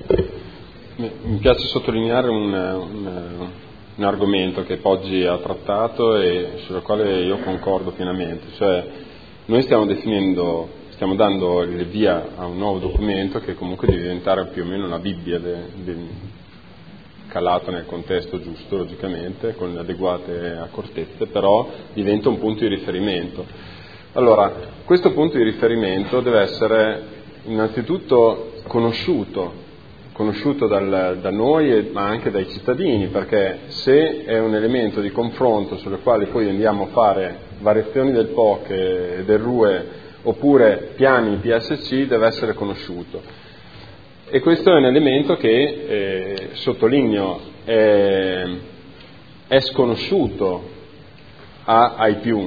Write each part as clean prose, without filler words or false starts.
Mi piace sottolineare un argomento che Poggi ha trattato e sul quale io concordo pienamente, cioè noi stiamo dando il via a un nuovo documento che comunque deve diventare più o meno una Bibbia calato nel contesto giusto, logicamente, con adeguate accortezze, però diventa un punto di riferimento. Allora, questo punto di riferimento deve essere innanzitutto conosciuto da noi ma anche dai cittadini, perché se è un elemento di confronto sulle quali poi andiamo a fare variazioni del POC e del RUE oppure piani PSC, deve essere conosciuto. E questo è un elemento che, sottolineo, è sconosciuto ai più.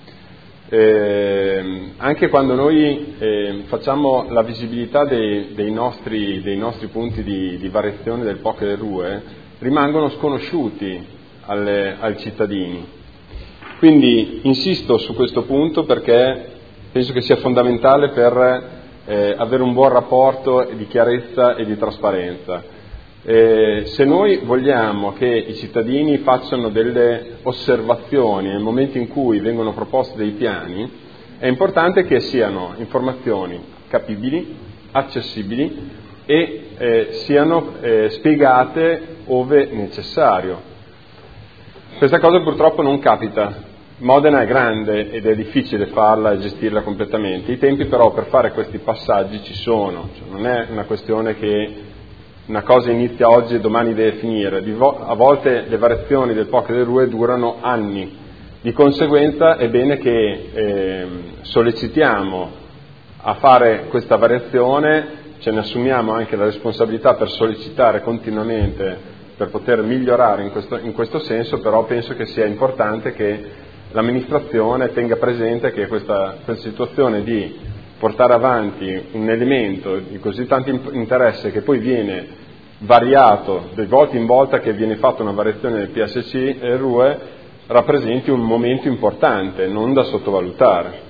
Anche quando noi facciamo la visibilità dei nostri punti di variazione del POC e del RUE, rimangono sconosciuti ai cittadini. Quindi insisto su questo punto perché penso che sia fondamentale per avere un buon rapporto di chiarezza e di trasparenza. Se noi vogliamo che i cittadini facciano delle osservazioni nel momento in cui vengono proposti dei piani, è importante che siano informazioni capibili, accessibili e siano spiegate ove necessario. Questa cosa purtroppo non capita. Modena è grande ed è difficile farla e gestirla completamente. I tempi però per fare questi passaggi ci sono, cioè, non è una questione che una cosa inizia oggi e domani deve finire. A volte le variazioni del POC e del RUE durano anni. Di conseguenza è bene che sollecitiamo a fare questa variazione, ce ne assumiamo anche la responsabilità per sollecitare continuamente per poter migliorare in questo senso, però penso che sia importante che l'amministrazione tenga presente che questa situazione di portare avanti un elemento di così tanto interesse che poi viene variato di volta in volta che viene fatta una variazione del PSC e RUE rappresenti un momento importante, non da sottovalutare.